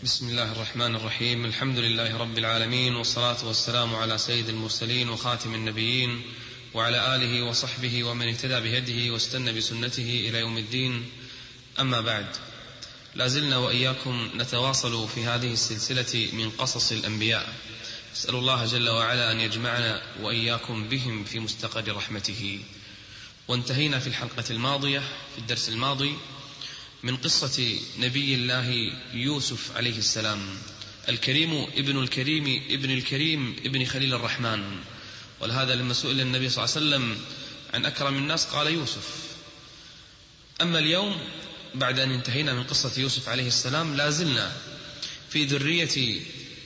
بسم الله الرحمن الرحيم. الحمد لله رب العالمين، والصلاة والسلام على سيد المرسلين وخاتم النبيين وعلى آله وصحبه ومن اهتدى بهديه واستنى بسنته إلى يوم الدين. أما بعد، لازلنا وإياكم نتواصل في هذه السلسلة من قصص الأنبياء. أسأل الله جل وعلا أن يجمعنا وإياكم بهم في مستقر رحمته. وانتهينا في الحلقة الماضية في الدرس الماضي من قصة نبي الله يوسف عليه السلام، الكريم ابن الكريم ابن الكريم ابن خليل الرحمن. ولهذا لما سئل النبي صلى الله عليه وسلم عن أكرم الناس قال يوسف. أما اليوم بعد أن انتهينا من قصة يوسف عليه السلام لازلنا في ذرية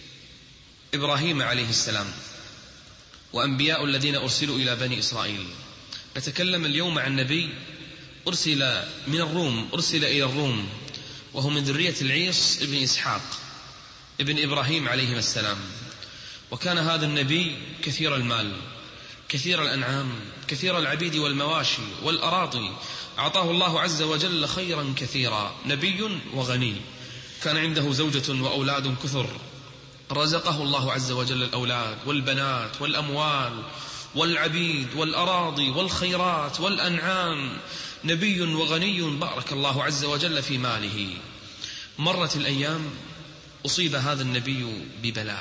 إبراهيم عليه السلام وأنبياء الذين أرسلوا إلى بني إسرائيل. نتكلم اليوم عن نبي أرسل من الروم، أرسل إلى الروم، وهو من ذرية العيص ابن إسحاق ابن إبراهيم عليه السلام. وكان هذا النبي كثير المال، كثير الأنعام، كثير العبيد والمواشي والأراضي. أعطاه الله عز وجل خيرا كثيرا، نبي وغني. كان عنده زوجة وأولاد كثر، رزقه الله عز وجل الأولاد والبنات والأموال والعبيد والأراضي والخيرات والأنعام. نبي وغني بارك الله عز وجل في ماله. مرت الأيام، أصيب هذا النبي ببلاء،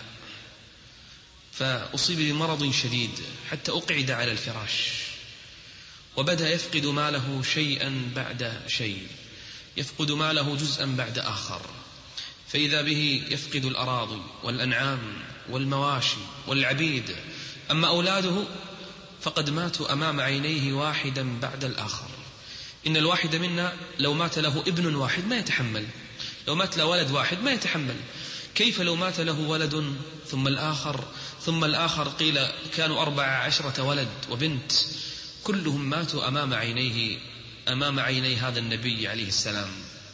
فأصيب بمرض شديد حتى أقعد على الفراش، وبدأ يفقد ماله شيئا بعد شيء، يفقد ماله جزءا بعد آخر، فإذا به يفقد الأراضي والأنعام والمواشي والعبيد. أما أولاده فقد ماتوا أمام عينيه واحدا بعد الآخر. إن الواحد منا لو مات له ابن واحد ما يتحمل، لو مات له ولد واحد ما يتحمل، كيف لو مات له ولد ثم الآخر ثم الآخر؟ قيل كانوا 14 ولد وبنت، كلهم ماتوا أمام عيني هذا النبي عليه السلام.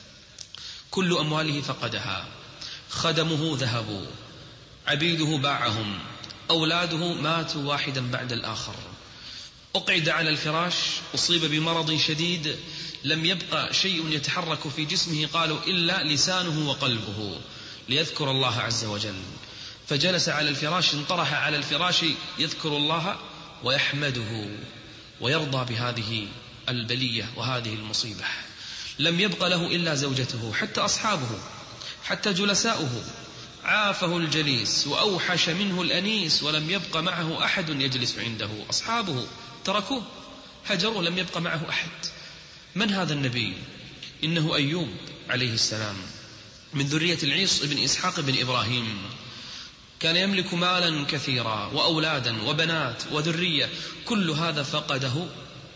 كل أمواله فقدها، خدمه ذهبوا، عبيده باعهم، أولاده ماتوا واحدا بعد الآخر. أقعد على الفراش، أصيب بمرض شديد، لم يبقى شيء يتحرك في جسمه قالوا إلا لسانه وقلبه ليذكر الله عز وجل. فجلس على الفراش، انطرح على الفراش يذكر الله ويحمده ويرضى بهذه البلية وهذه المصيبة. لم يبق له إلا زوجته، حتى أصحابه حتى جلساؤه عافه الجليس وأوحش منه الأنيس، ولم يبق معه أحد يجلس عنده. أصحابه تركوه، هجروا، لم يبق معه أحد. من هذا النبي؟ إنه أيوب عليه السلام من ذرية العيص ابن إسحاق ابن إبراهيم. كان يملك مالا كثيرا وأولادا وبنات وذرية، كل هذا فقده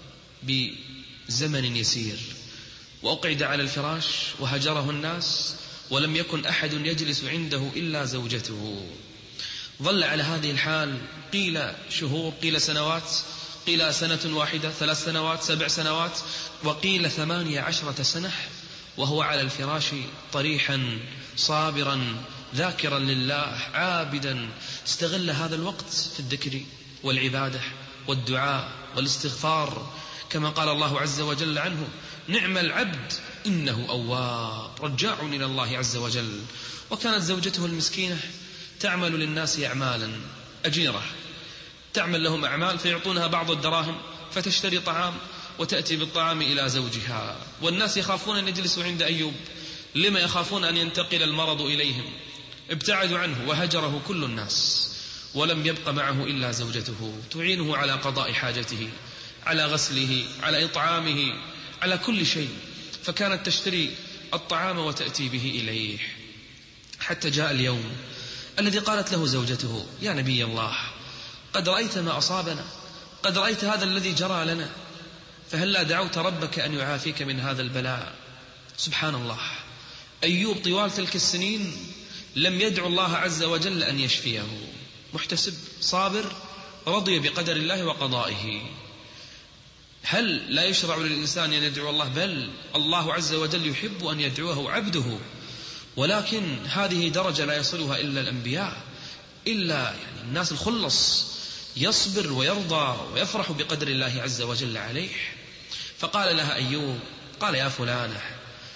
بزمن يسير. وأقعد على الفراش وهجره الناس، ولم يكن أحد يجلس عنده إلا زوجته. ظل على هذه الحال قيل شهور، قيل سنوات، قيل سنة واحدة، 3 سنوات، 7 سنوات، وقيل 18 سنة وهو على الفراش طريحا صابرا ذاكرا لله عابدا. استغل هذا الوقت في الذكر والعبادة والدعاء والاستغفار، كما قال الله عز وجل عنه: نعم العبد إنه أواب رجاع إلى الله عز وجل. وكانت زوجته المسكينة تعمل للناس أعمالا، أجيرة، تعمل لهم أعمال فيعطونها بعض الدراهم فتشتري طعام وتأتي بالطعام إلى زوجها. والناس يخافون أن يجلسوا عند أيوب، لما يخافون أن ينتقل المرض إليهم، ابتعدوا عنه وهجره كل الناس، ولم يبق معه إلا زوجته تعينه على قضاء حاجته، على غسله، على إطعامه، على كل شيء. فكانت تشتري الطعام وتأتي به إليه، حتى جاء اليوم الذي قالت له زوجته: يا نبي الله، قد رأيت ما أصابنا، قد رأيت هذا الذي جرى لنا، فهلا دعوت ربك أن يعافيك من هذا البلاء؟ سبحان الله، أيوب طوال تلك السنين لم يدعو الله عز وجل أن يشفيه، محتسب صابر رضي بقدر الله وقضائه. هل لا يشرع للإنسان أن يدعو الله؟ بل الله عز وجل يحب أن يدعوه عبده، ولكن هذه درجة لا يصلها إلا الأنبياء، إلا الناس الخلص، يصبر ويرضى ويفرح بقدر الله عز وجل عليه. فقال لها أيوب، قال: يا فلانة،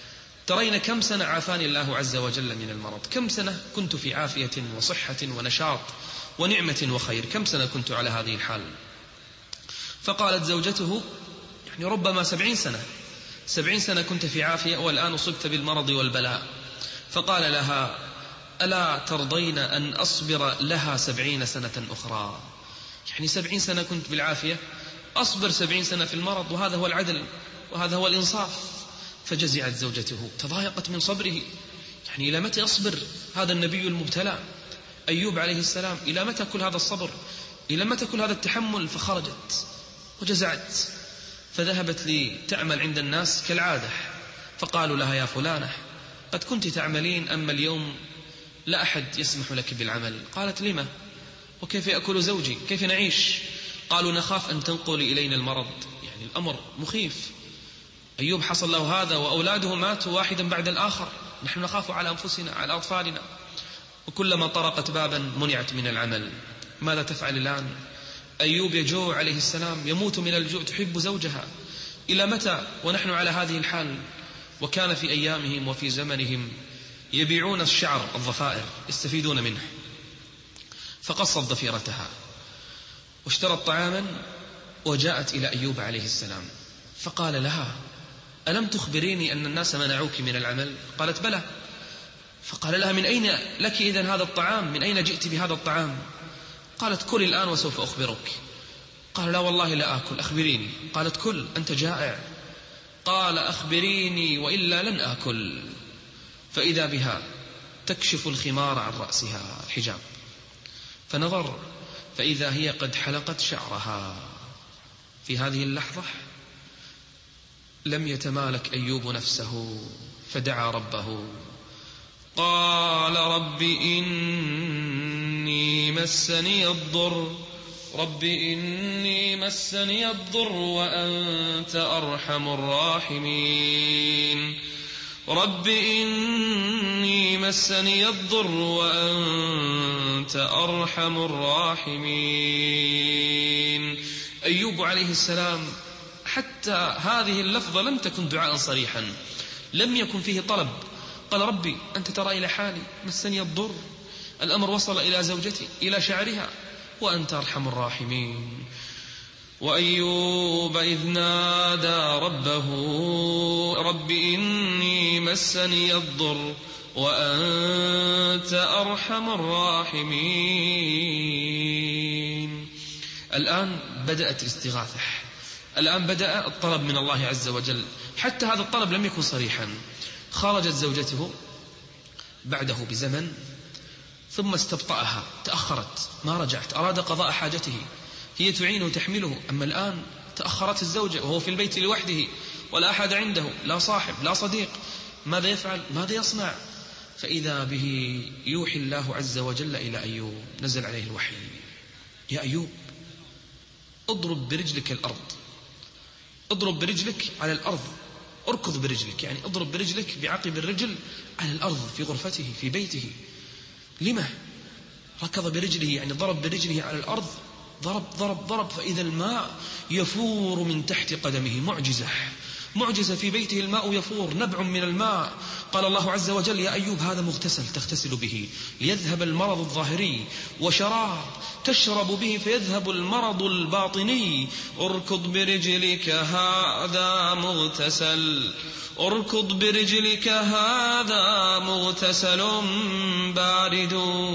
ترين كم سنة عافاني الله عز وجل من المرض، كم سنة كنت في عافية وصحة ونشاط ونعمة وخير، كم سنة كنت على هذه الحال. فقالت زوجته يعني ربما 70 سنة كنت في عافية والآن أصبت بالمرض والبلاء. فقال لها ألا ترضين أن أصبر لها 70 سنة أخرى؟ يعني 70 سنة كنت بالعافية، أصبر 70 سنة في المرض، وهذا هو العدل وهذا هو الإنصاف. فجزعت زوجته، تضايقت من صبره، يعني إلى متى يصبر هذا النبي المبتلى أيوب عليه السلام؟ إلى متى كل هذا الصبر؟ إلى متى كل هذا التحمل؟ فخرجت وجزعت، فذهبت لتعمل عند الناس كالعادة. فقالوا لها يا فلانة قد كنت تعملين، أما اليوم لا أحد يسمح لك بالعمل. قالت لما؟ وكيف يأكل زوجي؟ كيف نعيش؟ قالوا نخاف أن تنقلي إلينا المرض، يعني الأمر مخيف. أيوب حصل له هذا وأولاده ماتوا واحدا بعد الآخر، نحن نخاف على أنفسنا على أطفالنا، وكلما طرقت بابا منعت من العمل. ماذا تفعل الآن؟ أيوب يجوع عليه السلام، يموت من الجوع، تحب زوجها، إلى متى ونحن على هذه الحال؟ وكان في أيامهم وفي زمنهم يبيعون الشعر الضفائر يستفيدون منه. فقصت ضفيرتها واشترت طعاما وجاءت إلى أيوب عليه السلام، فقال لها ألم تخبريني أن الناس منعوك من العمل؟ قالت بلى. فقال لها من أين لك إذن هذا الطعام؟ من أين جئت بهذا الطعام؟ قالت كل الآن وسوف أخبرك. قال لا والله لا آكل، أخبريني. قالت كل، أنت جائع. قال أخبريني وإلا لن آكل. فإذا بها تكشف الخمار عن رأسها، الحجاب، فنظر فإذا هي قد حلقت شعرها. في هذه اللحظة لم يتمالك أيوب نفسه فدعا ربه، قال رب إني مسني الضر وأنت أرحم الراحمين. رب إني مسني الضر وأنت أرحم الراحمين. أيوب عليه السلام حتى هذه اللفظة لم تكن دعاء صريحا، لم يكن فيه طلب. قال ربي أنت ترى إلى حالي، مسني الضر، الأمر وصل إلى زوجتي إلى شعرها، وأنت أرحم الراحمين. وأيوب إذ نادى ربه رب إني مسني الضر وأنت أرحم الراحمين. الآن بدأت الاستغاثة، الآن بدأ الطلب من الله عز وجل، حتى هذا الطلب لم يكن صريحا. خرجت زوجته بعده بزمن ثم استبطأها، تأخرت ما رجعت، أراد قضاء حاجته، هي تعينه وتحمله، أما الآن تأخرت الزوجة وهو في البيت لوحده ولا أحد عنده، لا صاحب لا صديق. ماذا يفعل؟ ماذا يصنع؟ فإذا به يوحي الله عز وجل إلى أيوب، نزل عليه الوحي، يا أيوب اضرب برجلك الأرض، اضرب برجلك على الأرض، اركض برجلك، يعني اضرب برجلك بعقب الرجل على الأرض في غرفته في بيته. لما ركض برجله؟ يعني ضرب برجله على الأرض، ضرب فإذا الماء يفور من تحت قدمه. معجزة في بيته، الماء يفور، نبع من الماء. قال الله عز وجل يا أيوب هذا مغتسل تغتسل به ليذهب المرض الظاهري، وشراب تشرب به فيذهب المرض الباطني. اركض برجلك هذا مغتسل، اركض برجلك هذا مغتسل بارد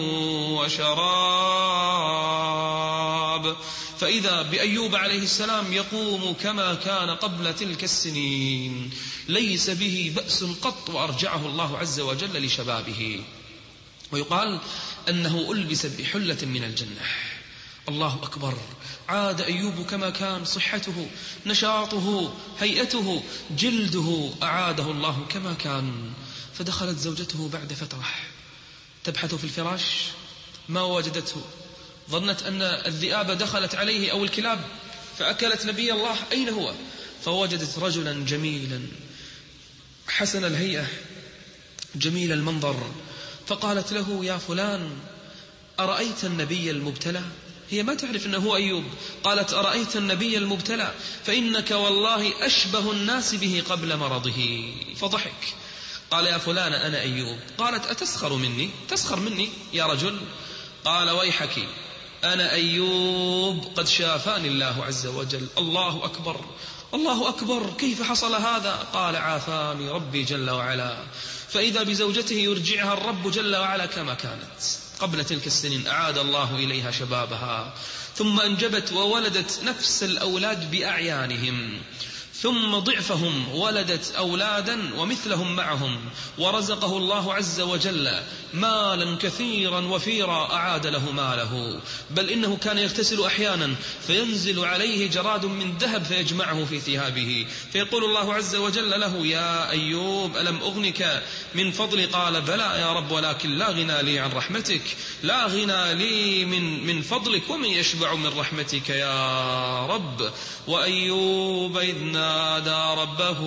وشراب. فإذا بأيوب عليه السلام يقوم كما كان قبل تلك السنين، ليس به بأس قط، وأرجعه الله عز وجل لشبابه. ويقال أنه ألبس بحلة من الجنة. الله أكبر، عاد أيوب كما كان، صحته، نشاطه، هيئته، جلده أعاده الله كما كان. فدخلت زوجته بعد فترة تبحث في الفراش ما وجدته، ظنت أن الذئاب دخلت عليه أو الكلاب فأكلت نبي الله، أين هو؟ فوجدت رجلا جميلا حسن الهيئة جميل المنظر، فقالت له يا فلان أرأيت النبي المبتلى؟ هي ما تعرف أنه هو أيوب. قالت أرأيت النبي المبتلى فإنك والله أشبه الناس به قبل مرضه. فضحك، قال يا فلان أنا أيوب. قالت أتسخر مني؟ تسخر مني يا رجل؟ قال ويحك أنا أيوب قد شافاني الله عز وجل. الله أكبر الله أكبر، كيف حصل هذا؟ قال عافاني ربي جل وعلا. فإذا بزوجته يرجعها الرب جل وعلا كما كانت قبل تلك السنين، أعاد الله إليها شبابها، ثم أنجبت وولدت نفس الأولاد بأعيانهم، ثم ضعفهم ولدت أولادا ومثلهم معهم، ورزقه الله عز وجل مالا كثيرا وفيرا أعاد له ماله، بل إنه كان يغتسل أحيانا فينزل عليه جراد من ذهب فيجمعه في ثيابه، فيقول الله عز وجل له يا أيوب ألم أغنك من فضل؟ قال بلى يا رب ولكن لا غنى لي عن رحمتك، لا غنى لي من فضلك، ومن يشبع من رحمتك يا رب. وأيوب إذ نادى ربه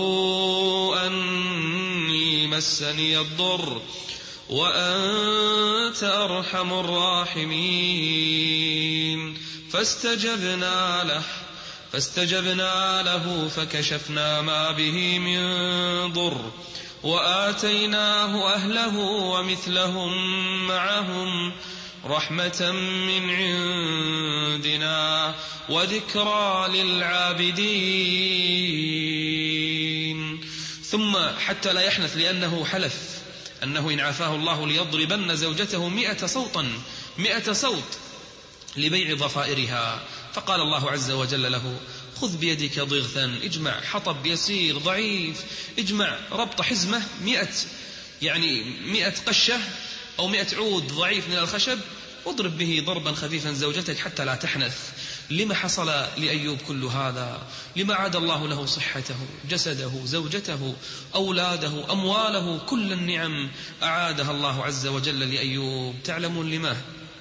أني مسني الضر وأنت أرحم الراحمين فاستجبنا له فكشفنا ما به من ضر وآتيناه أهله ومثلهم معهم رحمة من عندنا وذكرى للعابدين. ثم حتى لا يحنث، لأنه حلف أنه إن عافاه الله ليضربن زوجته 100 صوت لبيع ضفائرها، فقال الله عز وجل له خذ بيدك ضغثا، اجمع حطب يسير ضعيف، اجمع ربط حزمة 100 قشة أو 100 عود ضعيف من الخشب، واضرب به ضربا خفيفا زوجتك حتى لا تحنث. لما حصل لأيوب كل هذا؟ لما عاد الله له صحته، جسده، زوجته، أولاده، أمواله، كل النعم أعادها الله عز وجل لأيوب. تعلمون لما؟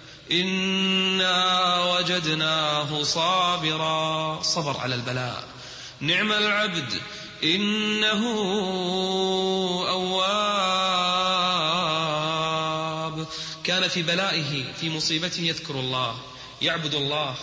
إنا وجدناه صابرا، صبر على البلاء، نعم العبد إنه أواب. كان في بلائه في مصيبته يذكر الله، يعبد الله،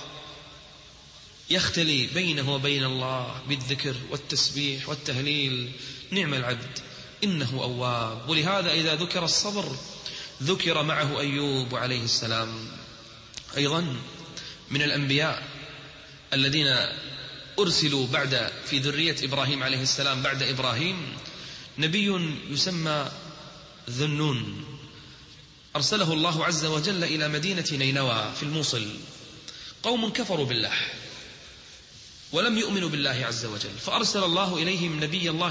يختلي بينه وبين الله بالذكر والتسبيح والتهليل. نعم العبد إنه أواب. ولهذا إذا ذكر الصبر ذكر معه أيوب عليه السلام. أيضا من الأنبياء الذين أرسلوا بعد في ذرية إبراهيم عليه السلام بعد إبراهيم نبي يسمى ذنون، أرسله الله عز وجل إلى مدينة نينوى في الموصل. قوم كفروا بالله ولم يؤمنوا بالله عز وجل، فأرسل الله إليهم نبي الله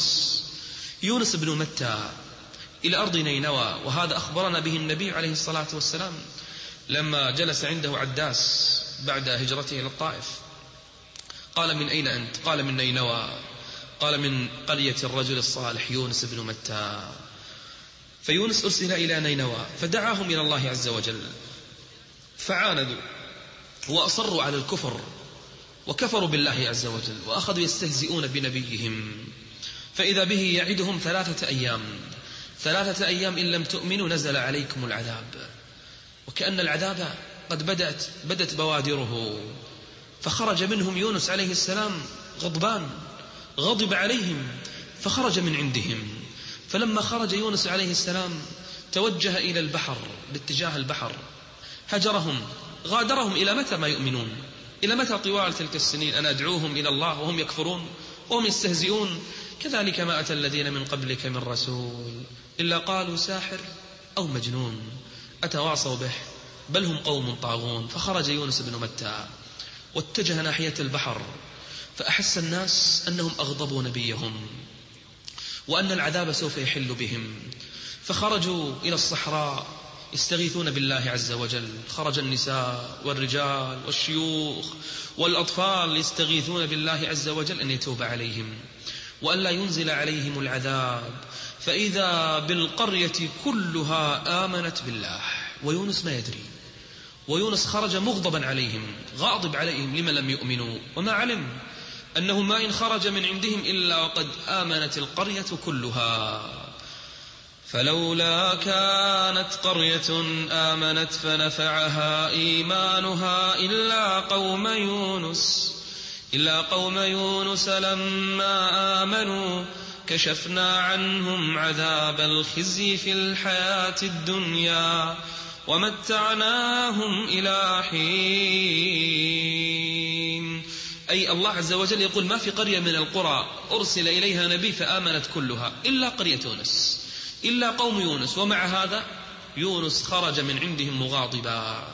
يونس بن متى إلى أرض نينوى. وهذا أخبرنا به النبي عليه الصلاة والسلام لما جلس عنده عداس بعد هجرته إلى الطائف. قال من أين أنت؟ قال من نينوى. قال من قرية الرجل الصالح يونس بن متى. فيونس أرسل إلى نينوى فدعاهم إلى الله عز وجل، فعاندوا وأصروا على الكفر وكفروا بالله عز وجل، وأخذوا يستهزئون بنبيهم. فإذا به يعدهم 3 أيام إن لم تؤمنوا نزل عليكم العذاب. وكأن العذاب قد بدت بوادره. فخرج منهم يونس عليه السلام غضبان، غضب عليهم فخرج من عندهم. فلما خرج يونس عليه السلام توجه إلى البحر، باتجاه البحر، هجرهم، غادرهم. إلى متى ما يؤمنون؟ إلى متى طوال تلك السنين أنا أدعوهم إلى الله وهم يكفرون وهم يستهزئون؟ كذلك ما أتى الذين من قبلك من رسول إلا قالوا ساحر أو مجنون أتواصوا به بل هم قوم طاغون. فخرج يونس بن متى واتجه ناحية البحر، فأحس الناس أنهم أغضبوا نبيهم وأن العذاب سوف يحل بهم، فخرجوا إلى الصحراء يستغيثون بالله عز وجل. خرج النساء والرجال والشيوخ والأطفال يستغيثون بالله عز وجل أن يتوب عليهم وأن لا ينزل عليهم العذاب. فإذا بالقرية كلها آمنت بالله ويونس ما يدري. ويونس خرج مغضبا عليهم، غاضب عليهم لما لم يؤمنوا، وما علم أنه ما إن خرج من عندهم إلا وقد آمنت القرية كلها. فلولا كانت قرية آمنت فنفعها إيمانها إلا قوم يونس لما آمنوا كشفنا عنهم عذاب الخزي في الحياة الدنيا ومتعناهم إلى حين. أي الله عز وجل يقول ما في قرية من القرى أرسل إليها نبي فآمنت كلها إلا قرية يونس، إلا قوم يونس. ومع هذا يونس خرج من عندهم مغاضبا،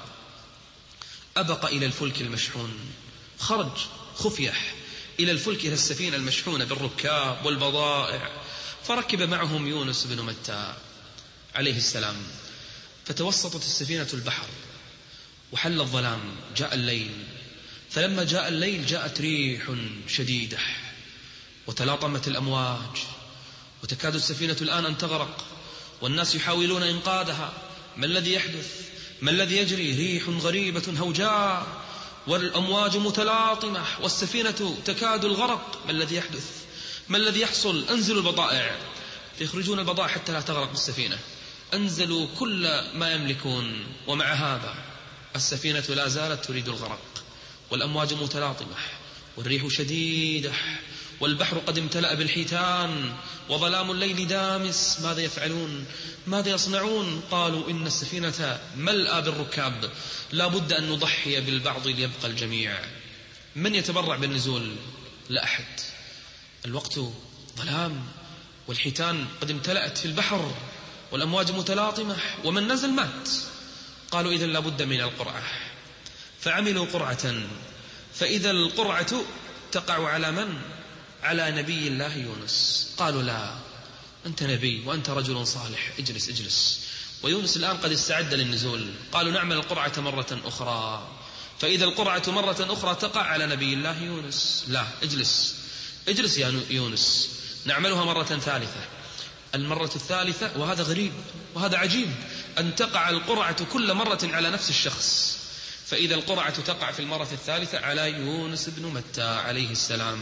أبق إلى الفلك المشحون، خرج خفيح إلى الفلك، إلى السفينة المشحونة بالركاب والبضائع، فركب معهم يونس بن متى عليه السلام. فتوسطت السفينة البحر وحل الظلام، جاء الليل. فلما جاء الليل جاءت ريح شديدة وتلاطمت الأمواج، وتكاد السفينة الآن أن تغرق، والناس يحاولون إنقاذها. ما الذي يحدث؟ ما الذي يجري؟ ريح غريبة هوجاء والأمواج متلاطمة والسفينة تكاد الغرق. ما الذي يحدث؟ ما الذي يحصل؟ أنزلوا البضائع، فيخرجون البضائع حتى لا تغرق السفينة. أنزلوا كل ما يملكون، ومع هذا السفينة لا زالت تريد الغرق، والأمواج متلاطمة والريح شديدة والبحر قد امتلأ بالحيتان وظلام الليل دامس. ماذا يفعلون؟ ماذا يصنعون؟ قالوا إن السفينة ملأ بالركاب، لا بد أن نضحي بالبعض ليبقى الجميع. من يتبرع بالنزول؟ لا أحد. الوقت ظلام والحيتان قد امتلأت في البحر والأمواج متلاطمة، ومن نزل مات. قالوا إذن لا بد من القرعة، فعملوا قرعة. فإذا القرعة تقع على من؟ على نبي الله يونس. قالوا لا، أنت نبي وأنت رجل صالح، اجلس اجلس. ويونس الآن قد استعد للنزول. قالوا نعمل القرعة مرة أخرى. فإذا القرعة مرة أخرى تقع على نبي الله يونس. لا، اجلس اجلس يا يونس، نعملها مرة ثالثة. المرة الثالثة، وهذا غريب وهذا عجيب، أن تقع القرعة كل مرة على نفس الشخص. فإذا القرعة تقع في المرة الثالثة على يونس بن متى عليه السلام.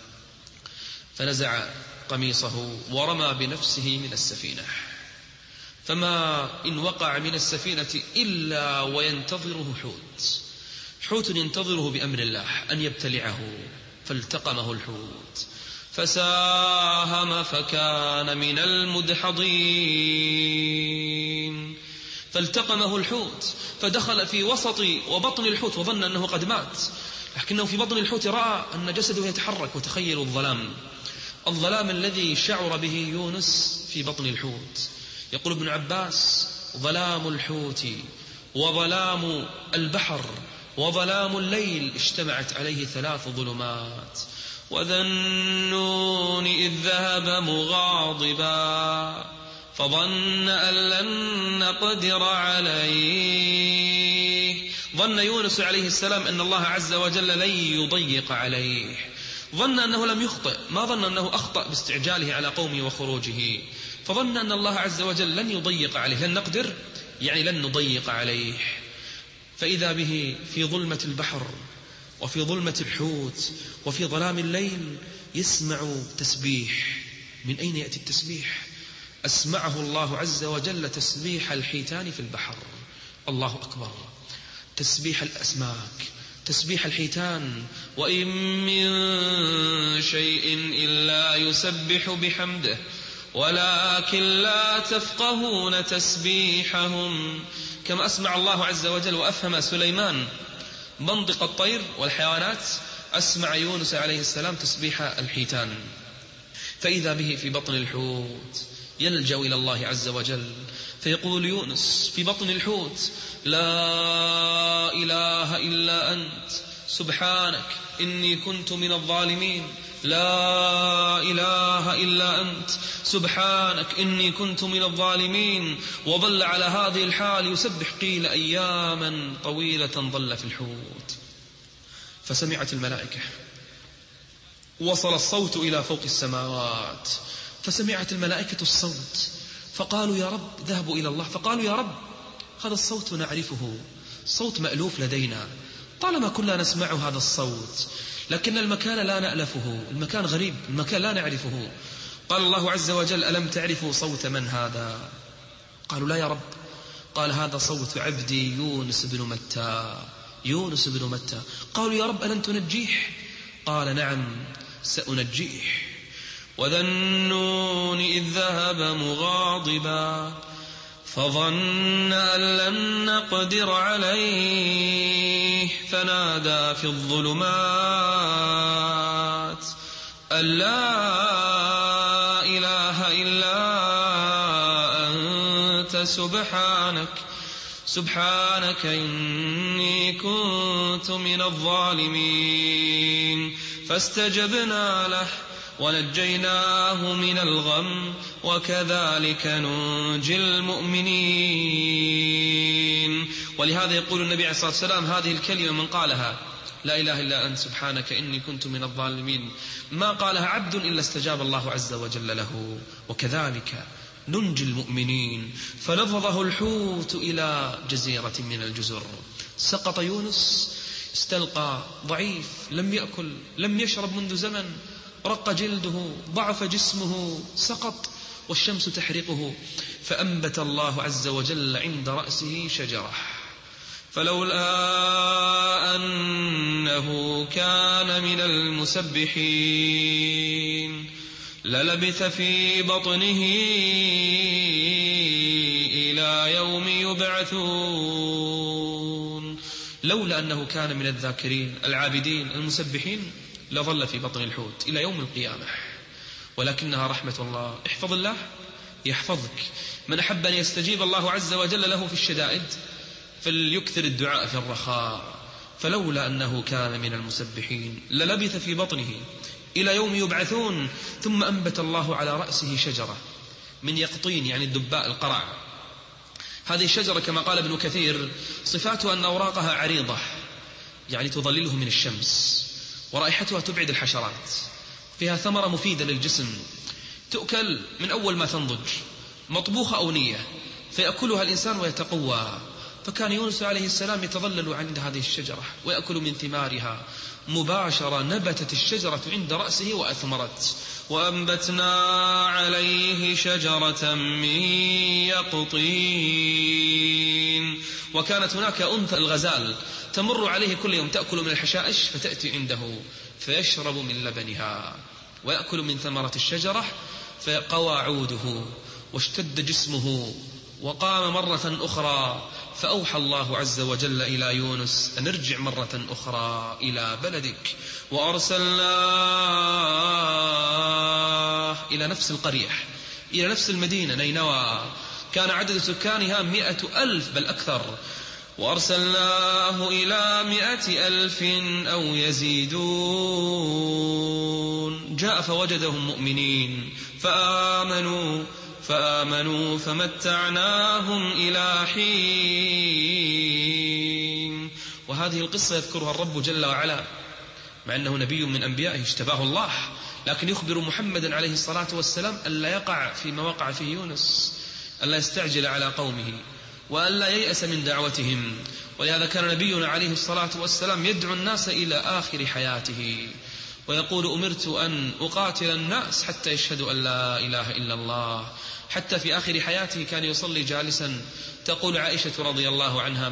فنزع قميصه ورمى بنفسه من السفينة، فما إن وقع من السفينة إلا وينتظره حوت ينتظره بأمر الله أن يبتلعه، فالتقمه الحوت فساهم فكان من المدحضين. فالتقمه الحوت فدخل في وسط وبطن الحوت وظن أنه قد مات، لكنه في بطن الحوت رأى أن جسده يتحرك. وتخيلوا الظلام الذي شعر به يونس في بطن الحوت. يقول ابن عباس ظلام الحوت وظلام البحر وظلام الليل اجتمعت عليه 3 ظلمات. وذا النون إذ ذهب مغاضبا فظن أن لن نقدر عليه. ظن يونس عليه السلام أن الله عز وجل لن يضيق عليه، ظن أنه لم يخطئ، ما ظن أنه أخطأ باستعجاله على قومه وخروجه، فظن أن الله عز وجل لن يضيق عليه، لن نقدر يعني لن نضيق عليه. فإذا به في ظلمة البحر وفي ظلمة الحوت وفي ظلام الليل يسمع تسبيح. من أين يأتي التسبيح؟ أسمعه الله عز وجل تسبيح الحيتان في البحر. الله أكبر. تسبيح الأسماك، تسبيح الحيتان. وإن من شيء إلا يسبح بحمده ولكن لا تفقهون تسبيحهم. كما أسمع الله عز وجل وأفهم سليمان منطق الطير والحيوانات، أسمع يونس عليه السلام تسبيح الحيتان. فإذا به في بطن الحوت يلجأ إلى الله عز وجل، فيقول يونس في بطن الحوت لا إله إلا أنت سبحانك إني كنت من الظالمين، لا إله إلا أنت سبحانك إني كنت من الظالمين. وظل على هذه الحال يسبح قيل أياما طويلة ظل في الحوت. فسمعت الملائكة، وصل الصوت إلى فوق السماوات، فسمعت الملائكة الصوت فقالوا يا رب، ذهبوا إلى الله فقالوا يا رب هذا الصوت نعرفه، صوت مألوف لدينا، طالما كنا نسمع هذا الصوت، لكن المكان لا نألفه، المكان غريب، المكان لا نعرفه. قال الله عز وجل ألم تعرفوا صوت من هذا؟ قالوا لا يا رب. قال هذا صوت عبدي يونس بن متى، يونس بن متى. قالوا يا رب ألن تنجيه؟ قال نعم سأنجيه. وذا النون إذ ذهب مغاضبا فظن أن لن نقدر عليه فنادى في الظلمات أن لا إله إلا أنت سبحانك إني كنت من الظالمين فاستجبنا له ونجيناه من الغم وكذلك ننجي المؤمنين. ولهذا يقول النبي عليه الصلاة والسلام هذه الكلمة من قالها لا إله إلا أنت سبحانك إني كنت من الظالمين ما قالها عبد إلا استجاب الله عز وجل له وكذلك ننجي المؤمنين. فلفظه الحوت إلى جزيرة من الجزر. سقط يونس استلقى ضعيف لم يأكل لم يشرب منذ زمن رق جلده ضعف جسمه سقط والشمس تحرقه فأنبت الله عز وجل عند رأسه شجرة فلولا أنه كان من المسبحين للبث في بطنه إلى يوم يبعثون. لولا أنه كان من الذاكرين العابدين المسبحين لظل في بطن الحوت إلى يوم القيامة ولكنها رحمة الله. احفظ الله يحفظك. من أحب أن يستجيب الله عز وجل له في الشدائد فليكثر الدعاء في الرخاء. فلولا أنه كان من المسبحين للبث في بطنه إلى يوم يبعثون. ثم أنبت الله على رأسه شجرة من يقطين يعني الدباء القرع. هذه الشجرة كما قال ابن كثير صفاتها أن أوراقها عريضة يعني تظلله من الشمس ورائحتها تبعد الحشرات فيها ثمرة مفيدة للجسم تؤكل من أول ما تنضج مطبوخة أو نية فيأكلها الإنسان ويتقوى. فكان يونس عليه السلام يتظلل عند هذه الشجرة ويأكل من ثمارها مباشرة. نبتت الشجرة عند رأسه وأثمرت وأنبتنا عليه شجرة من يقطين. وكانت هناك أنثى الغزال تمر عليه كل يوم تأكل من الحشائش فتأتي عنده فيشرب من لبنها ويأكل من ثمرة الشجرة فقوى عوده واشتد جسمه وقام مرة أخرى. فأوحى الله عز وجل إلى يونس أن ارجع مرة أخرى إلى بلدك وأرسلناه إلى نفس القرية إلى نفس المدينة نينوى كان عدد سكانها 100,000 بل أكثر. وأرسلناه إلى 100,000 أو يزيدون. جاء فوجدهم مؤمنين فآمنوا فمتعناهم إلى حين. وهذه القصة يذكرها الرب جل وعلا مع أنه نبي من أنبيائه اجتباه الله لكن يخبر محمدا عليه الصلاة والسلام ألا يقع فيما وقع فيه يونس ألا يستعجل على قومه وألا ييأس من دعوتهم. ولهذا كان نبينا عليه الصلاة والسلام يدعو الناس إلى آخر حياته ويقول أمرت أن أقاتل الناس حتى يشهدوا أن لا إله إلا الله. حتى في آخر حياته كان يصلي جالسا. تقول عائشة رضي الله عنها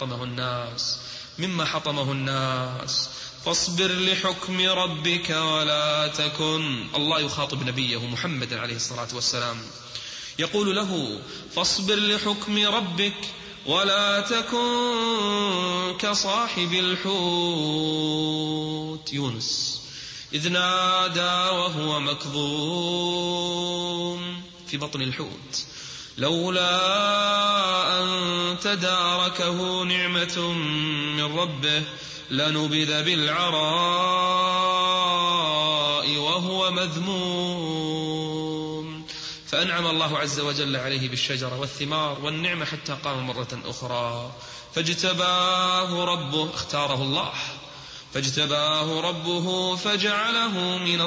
مما حطمه الناس فاصبر لحكم ربك ولا تكن. الله يخاطب نبيه محمد عليه الصلاة والسلام يقول له فاصبر لحكم ربك ولا تكن كصاحب الحوت يونس إذ نادى وهو مكظوم في بطن الحوت لولا أن تداركه نعمة من ربه لنبذ بالعراء وهو مذموم. فأنعم الله عز وجل عليه بالشجرة والثمار والنعمة حتى قام مرة أخرى فاجتباه ربه اختاره الله فاجتباه ربه فجعله من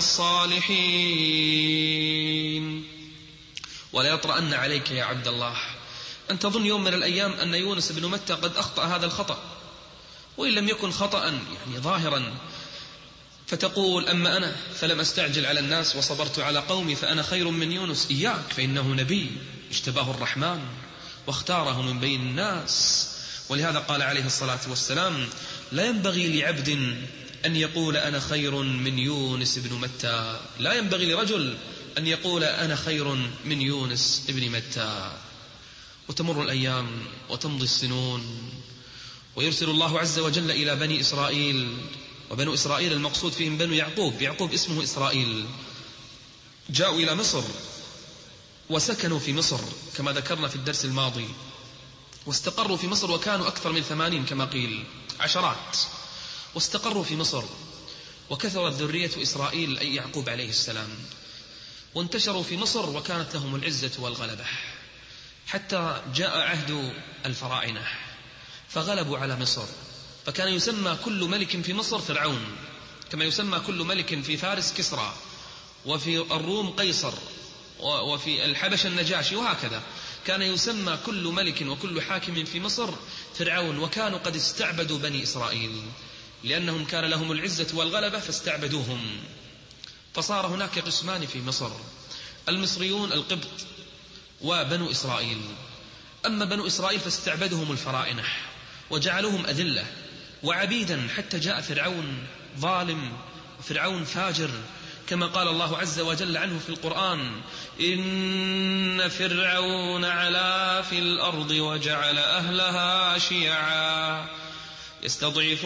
الصالحين. ولا يطرأن عليك يا عبد الله أن تظن يوم من الأيام أن يونس بن متى قد أخطأ هذا الخطأ وإن لم يكن خطأ يعني ظاهرا فتقول أما أنا فلم أستعجل على الناس وصبرت على قومي فأنا خير من يونس. إياك فإنه نبي اجتباه الرحمن واختاره من بين الناس. ولهذا قال عليه الصلاة والسلام لا ينبغي لعبد أن يقول أنا خير من يونس بن متى. لا ينبغي لرجل أن يقول أنا خير من يونس بن متى. وتمر الأيام وتمضي السنون، ويرسل الله عز وجل إلى بني إسرائيل، وبنو إسرائيل المقصود فيهم بنو يعقوب، يعقوب اسمه إسرائيل. جاءوا إلى مصر وسكنوا في مصر كما ذكرنا في الدرس الماضي، واستقروا في مصر، وكانوا أكثر من 80 كما قيل، عشرات، واستقروا في مصر، وكثرت ذرية إسرائيل أي يعقوب عليه السلام، وانتشروا في مصر، وكانت لهم العزة والغلبة، حتى جاء عهد الفراعنة فغلبوا على مصر، فكان يسمى كل ملك في مصر فرعون، كما يسمى كل ملك في فارس كسرى، وفي الروم قيصر، وفي الحبش النجاشي، وهكذا كان يسمى كل ملك وكل حاكم في مصر فرعون. وكانوا قد استعبدوا بني إسرائيل لأنهم كان لهم العزة والغلبة فاستعبدوهم، فصار هناك قسمان في مصر: المصريون القبط وبنو إسرائيل. أما بنو إسرائيل فاستعبدهم الفراعنة وجعلوهم أذلة وعبيدا، حتى جاء فرعون ظالم وفرعون فاجر، كما قال الله عز وجل عنه في القرآن: إن فرعون علا في الأرض وجعل أهلها شيعا يستضعف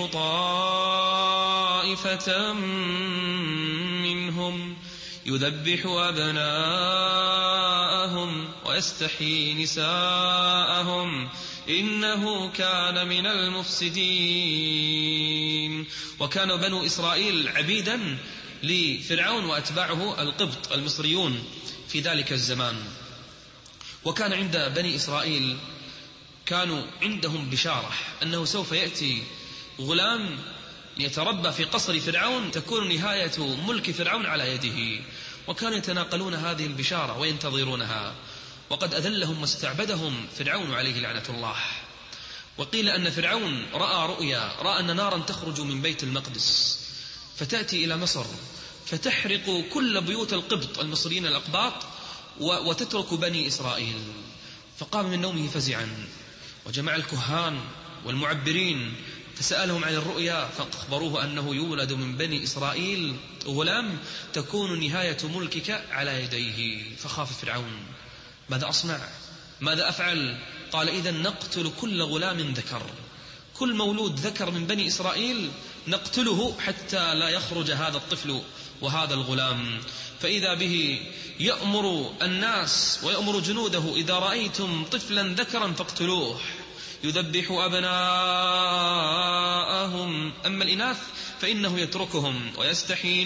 طائفة منهم يذبح أبناءهم ويستحيي نساءهم إنه كان من المفسدين. وكان بنو إسرائيل عبيدا لفرعون وأتباعه القبط المصريون في ذلك الزمان. وكان عند بني إسرائيل كانوا عندهم بشارة أنه سوف يأتي غلام يتربى في قصر فرعون تكون نهاية ملك فرعون على يده، وكانوا يتناقلون هذه البشارة وينتظرونها. وقد أذلهم واستعبدهم فرعون عليه لعنة الله. وقيل أن فرعون رأى رؤيا، رأى أن نارا تخرج من بيت المقدس فتأتي إلى مصر فتحرق كل بيوت القبط المصريين الأقباط وتترك بني إسرائيل. فقام من نومه فزعا وجمع الكهان والمعبرين فسألهم عن الرؤيا، فأخبروه أنه يولد من بني إسرائيل غلام تكون نهاية ملكك على يديه. فخاف فرعون: ماذا أصنع؟ ماذا أفعل؟ قال: إذن نقتل كل غلام ذكر، كل مولود ذكر من بني إسرائيل نقتله حتى لا يخرج هذا الطفل وهذا الغلام. فإذا به يأمر الناس ويأمر جنوده: إذا رأيتم طفلا ذكرا فاقتلوه يذبح أبناءهم، أما الإناث فإنه يتركهم ويستحيي